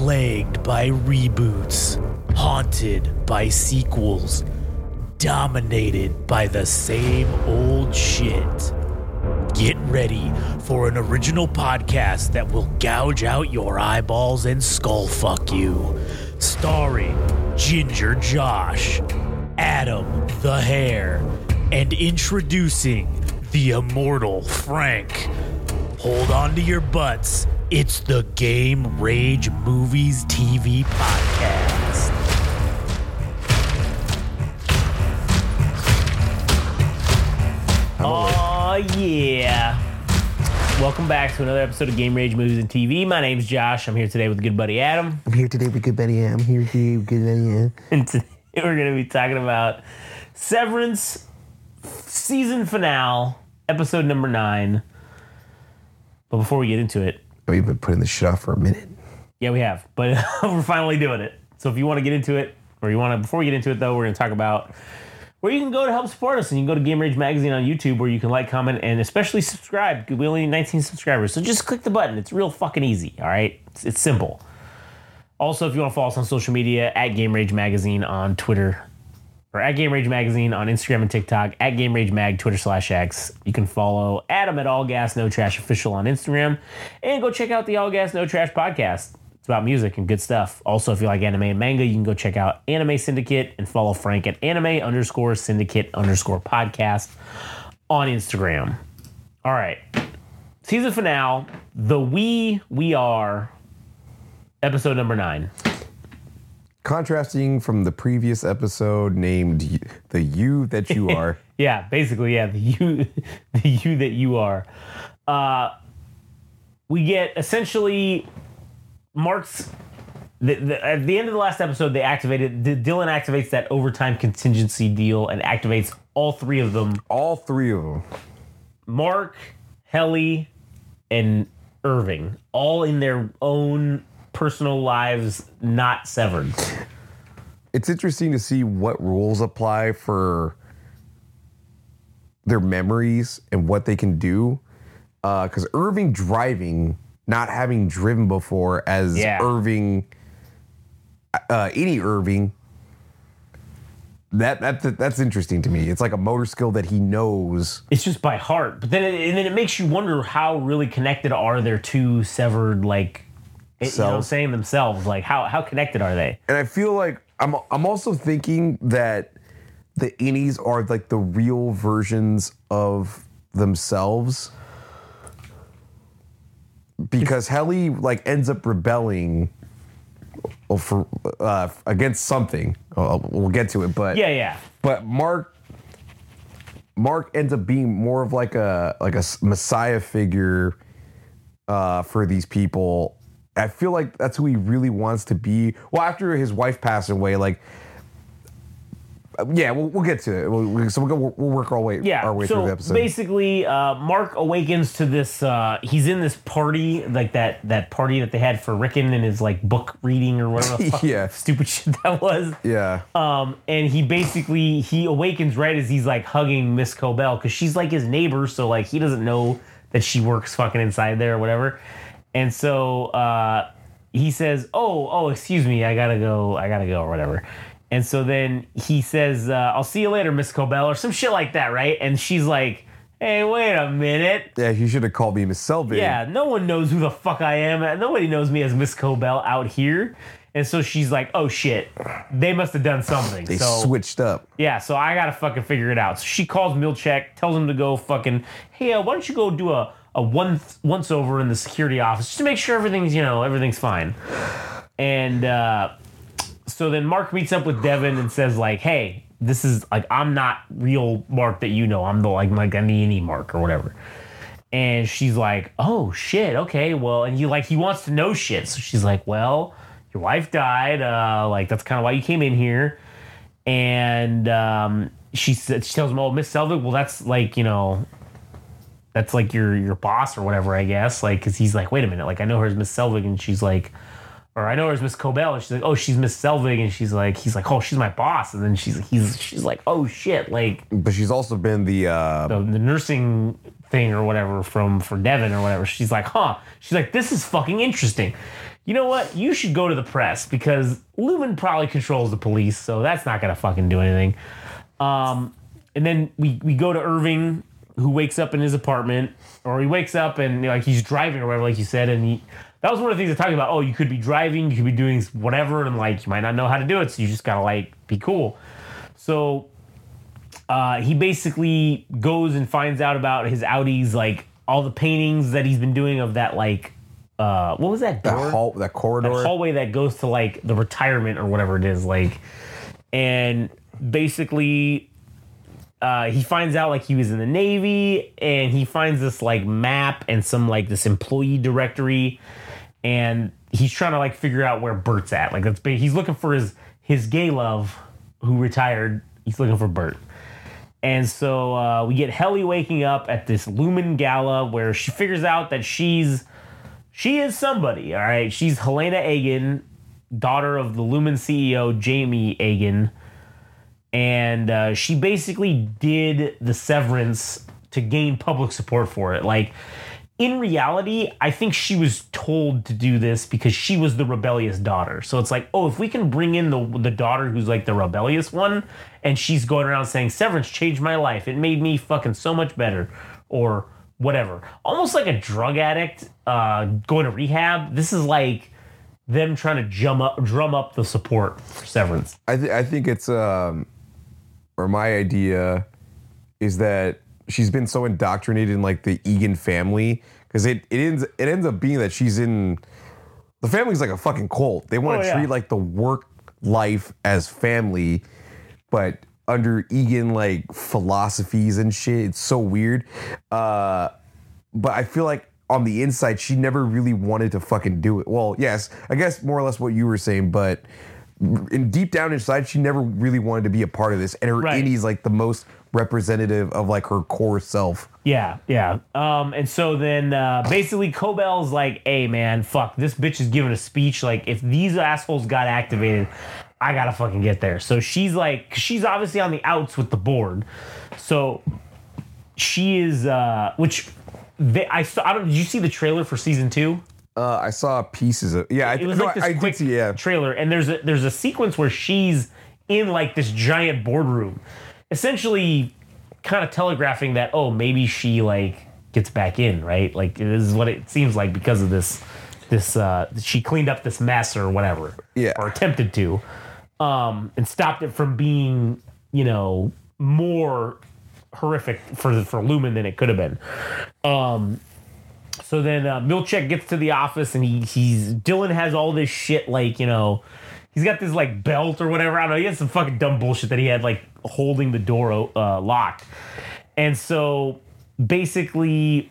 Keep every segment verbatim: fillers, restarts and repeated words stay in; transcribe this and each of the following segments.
plagued by reboots, haunted by sequels, dominated by the same old shit. Get ready for an original podcast that will gouge out your eyeballs and skull fuck you. Starring Ginger Josh, Adam the Hare, and introducing the immortal Frank. Hold on to your butts. It's the Game Rage Movies T V podcast. Oh, yeah. Welcome back to another episode of Game Rage Movies and T V. My name's Josh. I'm here today with good buddy Adam. I'm here today with good buddy Adam. I'm here today with good buddy Adam. And today we're going to be talking about Severance season finale, episode number nine. But before we get into it... We've been putting this shit off for a minute. Yeah, we have. But we're finally doing it. So if you want to get into it, or you want to... Before we get into it, though, we're going to talk about where you can go to help support us. And you can go to Game Rage Magazine on YouTube, where you can like, comment, and especially subscribe. We only need nineteen subscribers. So just click the button. It's real fucking easy, all right? It's, it's simple. Also, if you want to follow us on social media, at Game Rage Magazine on Twitter, or at Game Rage Magazine on Instagram and TikTok, at Game Rage Mag, Twitter slash X. You can follow Adam at All Gas No Trash Official on Instagram, and go check out the All Gas No Trash podcast. It's about music and good stuff. Also, if you like anime and manga, you can go check out Anime Syndicate and follow Frank at anime underscore syndicate underscore podcast on Instagram. All right. Season finale, The We, We Are, episode number nine. Contrasting from the previous episode named The You That You Are. Yeah, basically, yeah, the you, the you that you are. Uh, we get essentially Mark's. The, the, at the end of the last episode, they activated. D- Dylan activates that overtime contingency deal and activates all three of them. All three of them. Mark, Helly, and Irving, all in their own personal lives, not severed. It's interesting to see what rules apply for their memories and what they can do. Because uh, Irving driving, not having driven before as yeah. Irving, uh, any Irving, that, that that's interesting to me. It's like a motor skill that he knows. It's just by heart. But then it, and then it makes you wonder how really connected are their two severed, like, It, you know what I'm saying, themselves, like how how connected are they? And I feel like I'm I'm also thinking that the innies are like the real versions of themselves, because Helly like ends up rebelling for uh, against something. Uh, we'll get to it, but yeah, yeah. But Mark Mark ends up being more of like a like a messiah figure uh, for these people. I feel like that's who he really wants to be. Well, after his wife passed away, like, yeah, we'll, we'll get to it. We'll, we, so we'll, go, we'll work our way, yeah, our way so through the episode. Basically, uh, Mark awakens to this. Uh, he's in this party, like that that party that they had for Rickon and his like book reading or whatever the fuck yeah. stupid shit that was. Yeah. Um, and he basically he awakens right as he's like hugging Miss Cobell because she's like his neighbor, so like he doesn't know that she works fucking inside there or whatever. And so uh, he says, oh, oh, excuse me, I gotta go, I gotta go, or whatever. And so then he says, uh, I'll see you later, Miss Cobell, or some shit like that, right? And she's like, hey, wait a minute. Yeah, you should have called me Miss Selvig. Yeah, no one knows who the fuck I am. Nobody knows me as Miss Cobell out here. And so she's like, oh, shit, they must have done something. They so, switched up. Yeah, so I gotta fucking figure it out. So she calls Milchek, tells him to go fucking, hey, uh, why don't you go do a a once once over in the security office just to make sure everything's, you know, everything's fine. And uh, so then Mark meets up with Devin and says like, hey, this is like, I'm not real Mark that you know. I'm the like, like I'm the any Mark or whatever. And she's like, oh shit, okay, well, and he like, he wants to know shit. So she's like, well, your wife died. Uh, like, that's kind of why you came in here. And um, she, she tells him, oh, Miss Selvig, well, that's like, you know, that's like your your boss or whatever, I guess. Like, because he's like, wait a minute, like I know her as Miss Selvig, and she's like, or I know her as Miss Cobell, and she's like, oh, she's Miss Selvig, and she's like, he's like, oh, she's my boss, and then she's he's she's like, oh shit, like. But she's also been the uh, the, the nursing thing or whatever from for Devin or whatever. She's like, huh. She's like, this is fucking interesting. You know what? You should go to the press because Lumen probably controls the police, so that's not gonna fucking do anything. Um, and then we we go to Irving, who wakes up in his apartment, or he wakes up and like he's driving or whatever, like you said, and he. That was one of the things they're talking about. Oh, you could be driving, you could be doing whatever, and like you might not know how to do it, so you just gotta like be cool. So uh, he basically goes and finds out about his Audi's, like all the paintings that he's been doing of that, like uh, what was that door? That hall, that corridor, that hallway that goes to like the retirement or whatever it is, like, and basically. Uh, he finds out like he was in the Navy, and he finds this like map and some like this employee directory, and he's trying to like figure out where Bert's at. Like that's he's looking for his his gay love who retired. He's looking for Bert, and so uh, we get Helly waking up at this Lumen gala where she figures out that she's she is somebody. All right, she's Helena Agan, daughter of the Lumen C E O Jamie Agan. And uh, she basically did the severance to gain public support for it. Like, in reality, I think she was told to do this because she was the rebellious daughter. So it's like, oh, if we can bring in the the daughter who's like the rebellious one, and she's going around saying, severance changed my life. It made me fucking so much better. Or whatever. Almost like a drug addict uh, going to rehab. This is like them trying to drum up, drum up the support for severance. I, th- I think it's... Um or my idea is that she's been so indoctrinated in like the Egan family because it, it ends it ends up being that she's in the family's like a fucking cult. They want to Oh, yeah. treat like the work life as family, but under Egan like philosophies and shit. It's so weird. Uh, but I feel like on the inside she never really wanted to fucking do it. Well, yes, I guess more or less what you were saying, but. In deep down inside, she never really wanted to be a part of this, and her Right. innie's like the most representative of like her core self. Yeah, yeah. Um, and so then uh, basically Cobell's like, hey man, fuck, this bitch is giving a speech. Like, if these assholes got activated, I gotta fucking get there. So she's like, she's obviously on the outs with the board. So she is, uh, which they, I saw. I don't. Did you see the trailer for season two? Uh, I saw pieces of yeah. I, It was no, like this I, I did quick see, yeah. trailer, and there's a there's a sequence where she's in like this giant boardroom, essentially, kind of telegraphing that oh maybe she like gets back in, right? Like this is what it seems like because of this this uh, she cleaned up this mess or whatever, Yeah. or attempted to, um, and stopped it from being you know more horrific for for Lumen than it could have been. Um, So then uh, Milchek gets to the office and he he's Dylan has all this shit like, you know, he's got this like belt or whatever. I don't know. He has some fucking dumb bullshit that he had like holding the door uh, locked. And so basically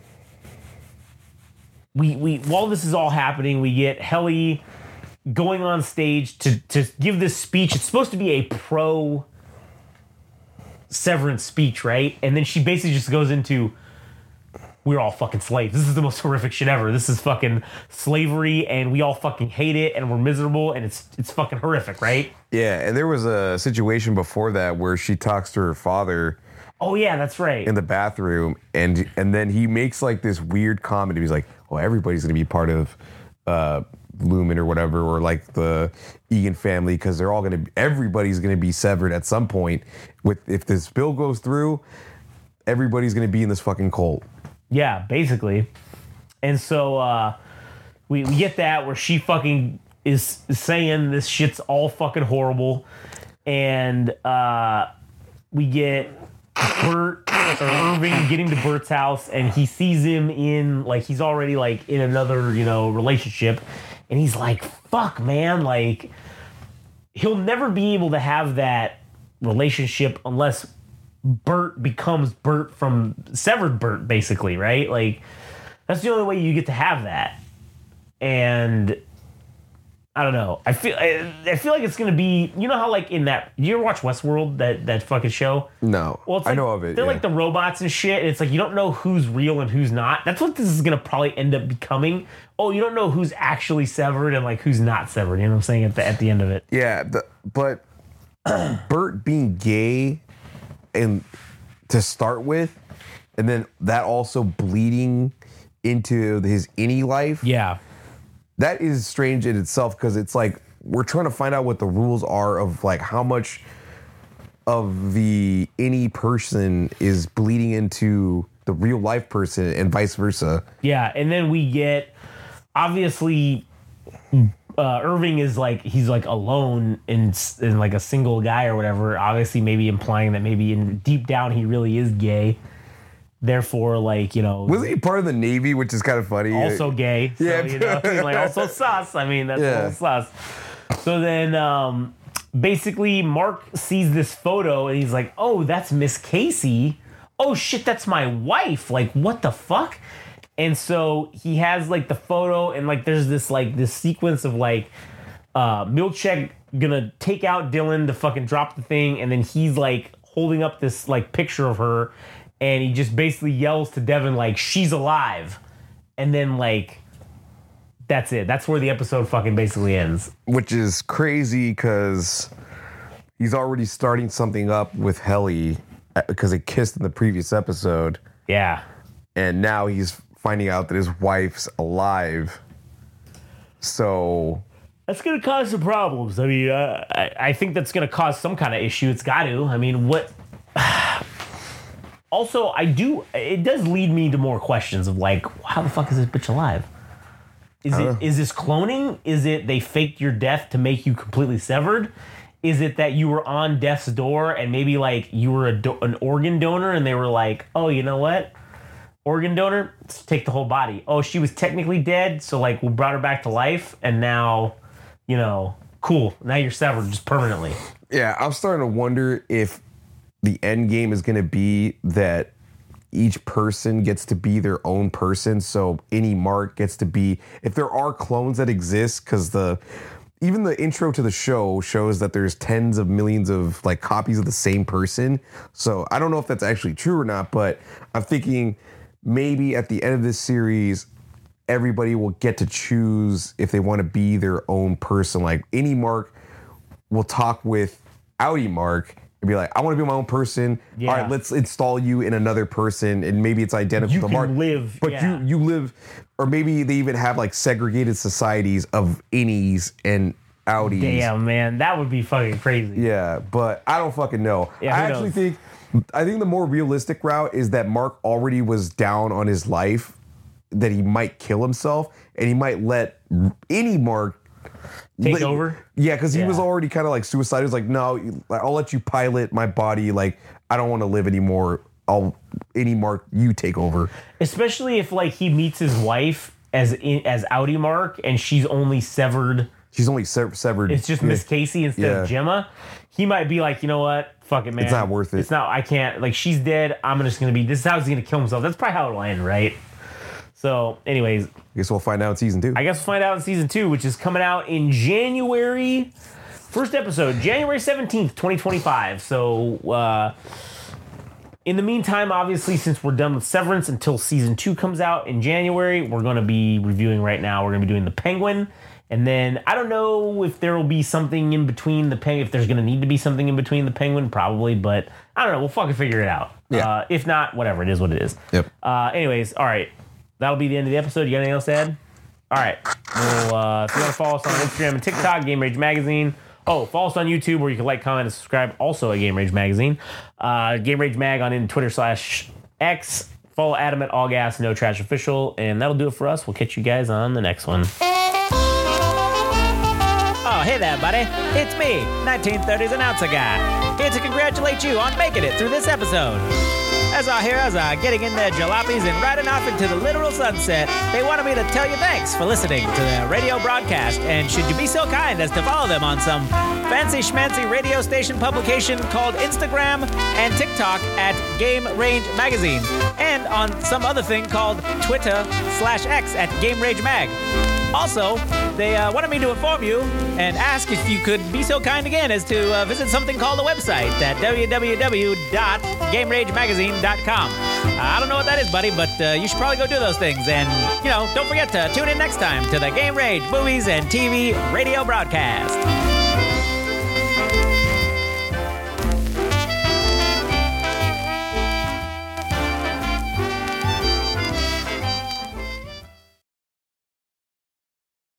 we we while this is all happening, we get Helly going on stage to to give this speech. It's supposed to be a pro severance speech, right? And then she basically just goes into we're all fucking slaves. This is the most horrific shit ever. This is fucking slavery, and we all fucking hate it, and we're miserable, and it's it's fucking horrific, right? Yeah, and there was a situation before that where she talks to her father Oh yeah, that's right. in the bathroom, and and then he makes like this weird comment. He's like, "Well, everybody's gonna be part of uh, Lumen or whatever, or like the Egan family, because they're all gonna, everybody's gonna be severed at some point. With if this bill goes through, everybody's gonna be in this fucking cult." Yeah, basically. And so uh, we, we get that where she fucking is saying this shit's all fucking horrible. And uh, we get Bert or Irving getting to Bert's house and he sees him in, like, he's already, like, in another, you know, relationship. And he's like, fuck, man. Like, he'll never be able to have that relationship unless Bert becomes Bert from severed Bert, basically, right? Like, that's the only way you get to have that. And I don't know. I feel I, I feel like it's gonna be. You know how like in that. You ever watch Westworld? That that fucking show. No, Well, it's I like, know of it. They're yeah. like the robots and shit. And it's like you don't know who's real and who's not. That's what this is gonna probably end up becoming. Oh, you don't know who's actually severed and like who's not severed. You know what I'm saying at the at the end of it. Yeah, the, but Bert being gay and to start with, and then that also bleeding into his any life. Yeah. That is strange in itself because it's like we're trying to find out what the rules are of like how much of the any person is bleeding into the real life person and vice versa. Yeah, and then we get obviously uh, Irving is like he's like alone in, in like a single guy or whatever. Obviously, maybe implying that maybe in deep down he really is gay. Therefore, like, you know, wasn't he part of the Navy, which is kind of funny? Also gay. So, Yeah. you know, like also sus. I mean, that's Yeah. a little sus. So then, um, basically, Mark sees this photo and he's like, "Oh, that's Miss Casey. Oh shit, that's my wife. Like, what the fuck?" And so he has like the photo, and like there's this like this sequence of like uh, Milchek gonna take out Dylan to fucking drop the thing, and then he's like holding up this like picture of her. And he just basically yells to Devin, like, "She's alive." And then, like, that's it. That's where the episode fucking basically ends. Which is crazy because he's already starting something up with Helly because they kissed in the previous episode. Yeah. And now he's finding out that his wife's alive. So That's going to cause some problems. I mean, uh, I, I think that's going to cause some kind of issue. It's got to. I mean, what... Also, I do. It does lead me to more questions of like, how the fuck is this bitch alive? Is it is this cloning? Is it they faked your death to make you completely severed? Is it that you were on death's door and maybe like you were a do- an organ donor and they were like, "Oh, you know what? Organ donor, let's take the whole body." Oh, she was technically dead, so like we brought her back to life, and now, you know, cool. Now you're severed just permanently. yeah, I'm starting to wonder if the end game is going to be that each person gets to be their own person. So any Mark gets to be, if there are clones that exist, because the even the intro to the show shows that there's tens of millions of like copies of the same person. So I don't know if that's actually true or not, but I'm thinking maybe at the end of this series, everybody will get to choose if they want to be their own person. Like any Mark will talk with Audi Mark and be like, "I want to be my own person. Yeah. All right, let's install you in another person." And maybe it's identical You to can Mark. live, But yeah. you you live, or maybe they even have like segregated societies of innies and Audis. Damn, man, that would be fucking crazy. Yeah, but I don't fucking know. Yeah, I who actually knows? think, I think the more realistic route is that Mark already was down on his life, that he might kill himself, and he might let any Mark Take let- over? Yeah, because he Yeah. was already kind of like suicidal. He was like, "No, I'll let you pilot my body. Like, I don't want to live anymore. I'll any Mark, you take over." Especially if like he meets his wife as in, as Audi Mark and she's only severed. She's only sev- severed. It's just Miss Casey instead Yeah. of Gemma. He might be like, you know what? Fuck it, man. It's not worth it. It's not. I can't. Like, she's dead. I'm just gonna be. This is how he's gonna kill himself. That's probably how it'll end, right? So, anyways, I guess we'll find out in season two. I guess we'll find out in season two, which is coming out in January. First episode, January seventeenth, twenty twenty-five. So, uh, in the meantime, obviously, since we're done with Severance until season two comes out in January, we're going to be reviewing right now. We're going to be doing The Penguin. And then I don't know if there will be something in between the Penguin, if there's going to need to be something in between the Penguin, probably. But I don't know. We'll fucking figure it out. Yeah. Uh, if not, whatever. It is what it is. Yep. Uh, anyways, all right. That'll be the end of the episode. You got anything else to add? All right. Well, uh, if you want to follow us on Instagram and TikTok, Game Rage Magazine. Oh, follow us on YouTube where you can like, comment, and subscribe. Also at Game Rage Magazine. Uh, Game Rage Mag on in Twitter slash X. Follow Adam at All Gas No Trash Official. And that'll do it for us. We'll catch you guys on the next one. Oh, hey there, buddy. It's me, nineteen thirties announcer guy, here to congratulate you on making it through this episode. As our heroes are getting in their jalopies and riding off into the literal sunset, they wanted me to tell you thanks for listening to their radio broadcast, and should you be so kind as to follow them on some fancy schmancy radio station publication called Instagram and TikTok at Game Range Magazine, and on some other thing called Twitter slash X at Game Rage Mag. Also, they uh, wanted me to inform you and ask if you could be so kind again as to uh, visit something called a website at w w w dot game rage magazine dot com. Uh, I don't know what that is, buddy, but uh, you should probably go do those things. And, you know, don't forget to tune in next time to the Game Rage Movies and T V radio broadcast.